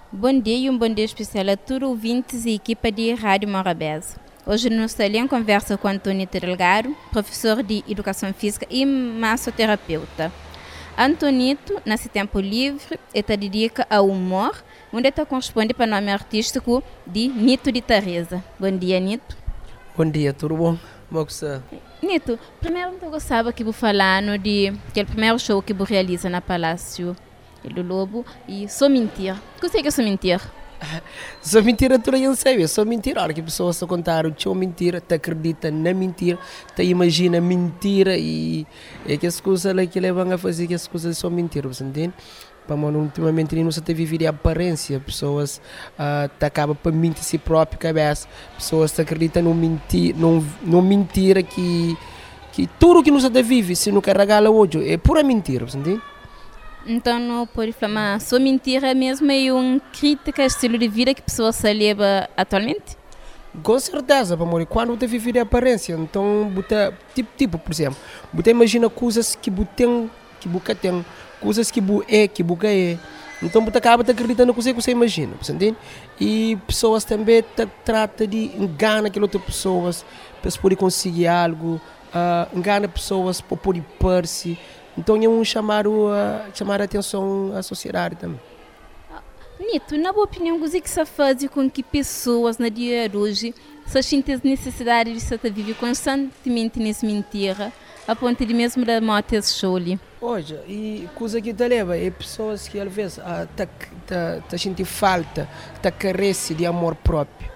Bom dia e um bom dia especial a todos os ouvintes e equipa de Rádio Morabeza. Hoje no Salão conversa com Antonito Delgado, professor de Educação Física e massoterapeuta. Antonito, nesse tempo livre, está dedica ao humor, onde está corresponde para o nome artístico de Nito de Teresa. Bom dia, Nito. Bom dia, tudo bom? Como está? Nito, primeiro eu gostava que você falando de aquele primeiro show que você realiza na Palácio do Lobo e Só Mentira. O que é Só Mentira? Só mentira, tu não sabe. Só mentira. Hora que a pessoa está a contar o teu mentira, te acredita na mentira, te imagina mentira e é que as coisas que levam a fazer que as coisas são mentiras, você entende? Ultimamente não se tem vivido a aparência, pessoas te acabam por mentir si próprio cabeça, pessoas te acreditam no mentira que tudo que não se vive, se não carregar hoje, é pura mentira, você entende? Então não pode falar só mentira mesmo é uma crítica ao estilo de vida que a pessoa se leva atualmente? Com certeza, amor. Quando você vive a aparência, então você, tipo, por exemplo, você imagina coisas que você tem, coisas que você é. Então você acaba acreditando no que você imagina, você entende? E pessoas também tratam de enganar aquelas outras pessoas para poder conseguir algo, engana pessoas para poder pôr-se. Então é um chamar a atenção à sociedade também. Nito, na boa opinião, o que se faz com que pessoas na dia de hoje se sentem necessidade de se viver constantemente nessa mentira, a ponto de mesmo da morte esse show ali? Hoje, e coisa que te leva é pessoas que às vezes sentem falta, carece de amor próprio,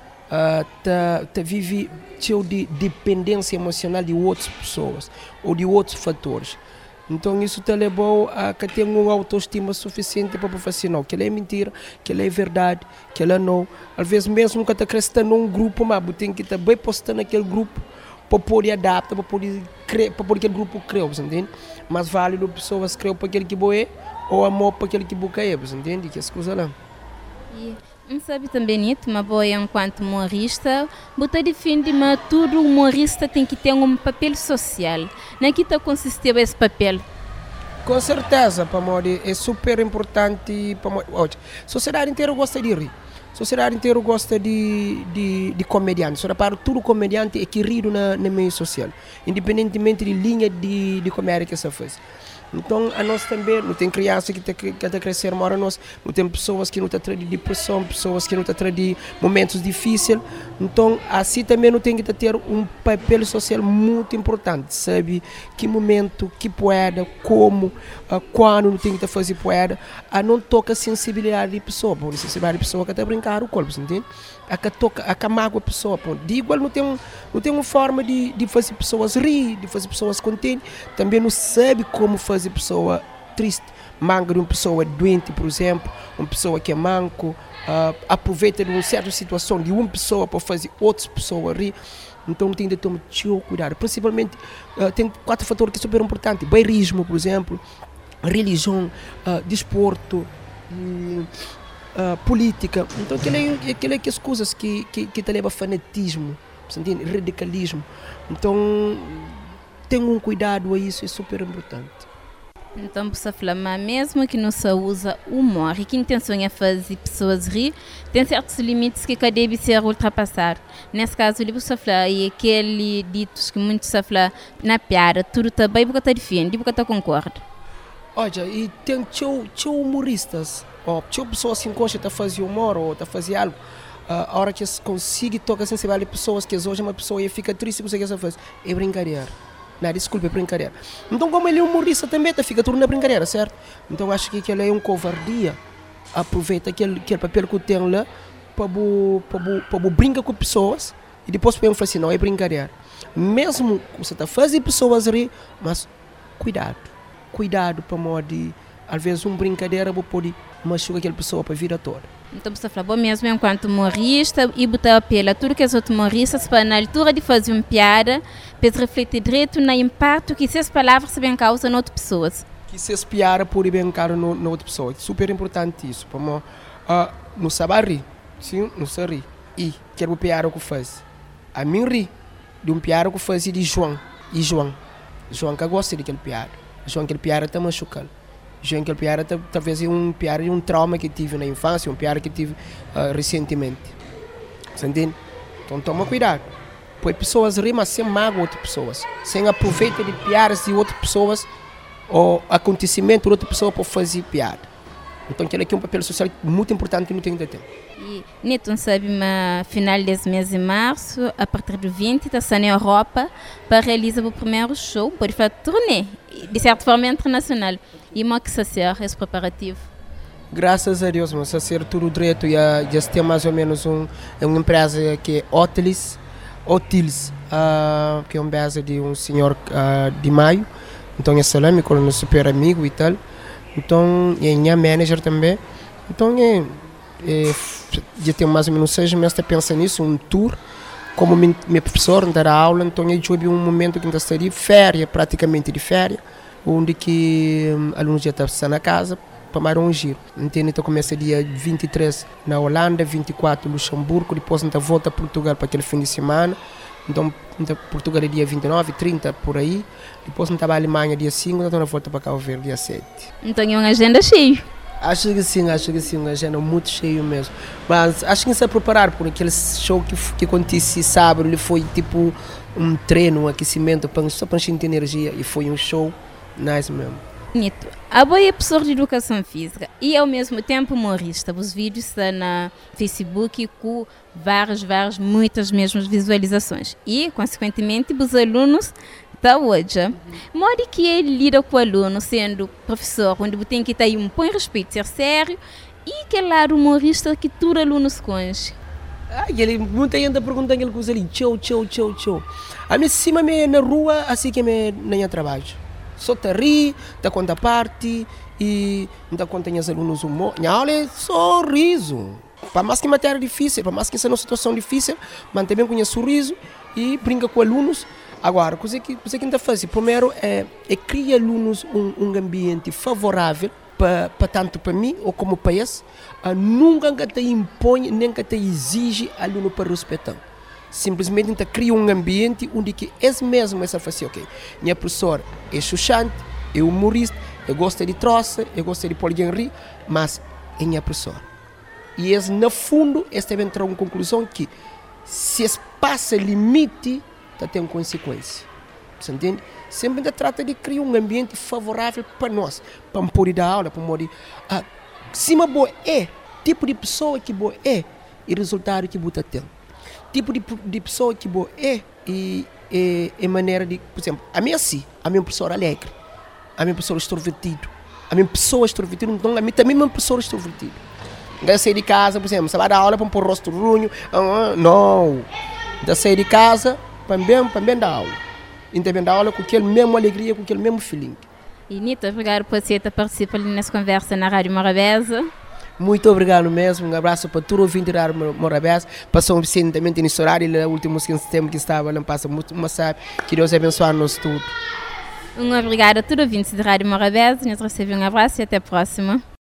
vive cheio de dependência emocional de outras pessoas ou de outros fatores. Então isso te levou a que tenha uma autoestima suficiente para fazer assim, não, que ele é mentira, que ele é verdade, que ele não. Às vezes mesmo que está crescendo num grupo, mas tem que estar bem postando naquele grupo para poder adaptar, para poder aquele grupo criar, você entende? Mas válido pessoas criam para aquele que boa é ou amor para aquele que boa é, você entende? Que as coisas lá. Não sabe também, Nito, uma boa enquanto humorista, você defende que todo humorista tem que ter um papel social. Na que está consistiu esse papel? Com certeza, Pamori, é super importante. A sociedade inteira gosta de rir. A sociedade inteira gosta de comediante. Só repara, todo comediante é que ri no meio social, independentemente de linha de comédia que você faz. Então, a nós também, não tem criança que está a crescer, mora nós, não tem pessoas que não estão a de depressão, pessoas que não estão a de momentos difíceis. Então, assim também não tem que ter um papel social muito importante, sabe? Que momento, que poeda, como, quando não tem que fazer poeda, não toca a sensibilidade de pessoa, a sensibilidade de pessoa que está a brincar o corpo, entende? A mágoa a pessoa, de igual não tem uma forma de fazer pessoas rir, de fazer pessoas contentes, também não sabe como fazer pessoa triste, manga de uma pessoa doente, por exemplo, uma pessoa que é manco, aproveita de uma certa situação de uma pessoa para fazer outras pessoas rir. Então tem de tomar cuidado, principalmente tem 4 fatores que são super importantes, bairrismo, por exemplo, religião, desporto, política. Então aquilo é que as coisas que te levam a fanatismo, radicalismo. Então tem um cuidado a isso, é super importante. Então você fala, mas mesmo que não se usa humor e que a intenção é fazer pessoas rir, tem certos limites que deve ser ultrapassado. Nesse caso, você fala, e aquele ditos que muitos se falam na piada, tudo está bem porque está defende, porque está concorda. Olha, e tem tio humoristas, tio pessoas que gostam de fazer humor ou de fazer algo. A hora que consegue tocar sensibilidade de pessoas que hoje uma pessoa e fica triste porque você faz, é brincadeira. Não, desculpa, é brincadeira. Então, como ele é humorista também, fica tudo na brincadeira, certo? Então, acho que ele é um covardia. Aproveita aquele papel que tem lá para brincar com pessoas e depois para falar assim, não, é brincadeira. Mesmo que você está fazendo pessoas rir, mas cuidado para modo às vezes uma brincadeira pode machucar aquela pessoa para a vida toda. Então você fala, bom, mesmo enquanto humorista e botar pela tudo que as outros humoristas para na altura de fazer uma piada, para refletir direito no impacto que essas palavras se bem causam em outras pessoas. Que essas piadas podem bem causar em outra pessoa. É super importante isso. Não sabe rir, sim, não sabe rir. E quero piada que faz. A mim ri de um piada que faz de João. E João que gosta daquele piada. João aquele piada está machucando. Já aquele piada talvez é um piada de um trauma que tive na infância, um piada que tive recentemente. Você entende? Então toma cuidado. Pois pessoas rimam sem mágoa outras pessoas, sem aproveita de piadas de outras pessoas ou acontecimento de outra pessoa para fazer piada. Então aquele aqui é um papel social muito importante que não tem que ter. E Nito sabe, no final desse mês de março, a partir do 20, está na Europa para realizar o primeiro show, por fazer turnê, de certa forma internacional. E como é que se ser esse preparativo? Graças a Deus, mas se ser tudo direito, já tem mais ou menos uma empresa que é Otils, que é uma empresa de um senhor de Maio. Então é salâmico, um super amigo e tal. Então é minha manager também. Então já tem mais ou menos 6 meses a pensar nisso, um tour. Como meu professor dar aula, então eu tive um momento que está de férias, praticamente de férias, onde que alunos já estão na casa para mais um giro. Então começa dia 23 na Holanda, 24 no Luxemburgo, depois então volta a Portugal para aquele fim de semana. Então Portugal é dia 29, 30 por aí. Depois não estava a Alemanha dia 5, então volta para Cabo Verde dia 7. Então é uma agenda cheia. Acho que sim, uma agenda muito cheia mesmo. Mas acho que se preparar por aquele show que aconteceu sábado, ele foi tipo um treino, um aquecimento só para encher de energia e foi um show nice mesmo. Nito, a boa é professor de educação física e ao mesmo tempo humorista. Os vídeos estão na Facebook com muitas mesmas visualizações e, consequentemente, os alunos da hoje. Modo que ele lida com o aluno, sendo professor, onde tem que ter um bom respeito, ser sério, e que lado humorista que todo aluno se conhece. Ele muita gente pergunta aquele coisa ali, tchau. A mim cima na rua, assim que me nem trabalho. Só te ri, te conta parte e te conta os alunos humor. Minha aula é sorriso. Para mais que matéria difícil, para mais que seja uma situação difícil, mantém bem com o sorriso e brinca com alunos. Agora, o que você está fazendo? Primeiro é criar alunos um ambiente favorável para tanto para mim ou como para eles. Nunca te impõe nem que te exige aluno para respeitar. Simplesmente então cria um ambiente onde que esse mesmo é fazer, ok, minha professora é xuxante, é humorista, eu gosto de troça, eu gosto de pôr alguém rir, mas é minha professora. E esse, no fundo, esse também entrou em conclusão que se esse passa limite, tem uma consequência. Você entende? Sempre trata de criar um ambiente favorável para nós, para poder dar aula, para poder... Cima boa é, tipo de pessoa que boa é, e resultado que boa tem. Tipo de pessoa que boa é e maneira de, por exemplo, a minha sim, a minha professora alegre, a minha professora extrovertido, a minha pessoa extrovertida, então a minha também uma pessoa extrovertida. Eu sair de casa, por exemplo, você vai dar aula para pôr rosto runho, não, eu sair de casa para bem dar aula, então bem dar aula com aquele mesmo alegria, com aquele mesmo feeling. E Nito, obrigado por você participar nessa conversa na Rádio Morabeza. Muito obrigado mesmo, um abraço para todo o ouvinte da Rádio Morabeza, para São Vicente também nesse horário, no último setembro que estava, não passa muito, mas sabe, que Deus abençoe-nos tudo. Obrigado a todo o ouvinte da Rádio Morabeza, nós recebemos um abraço e até a próxima.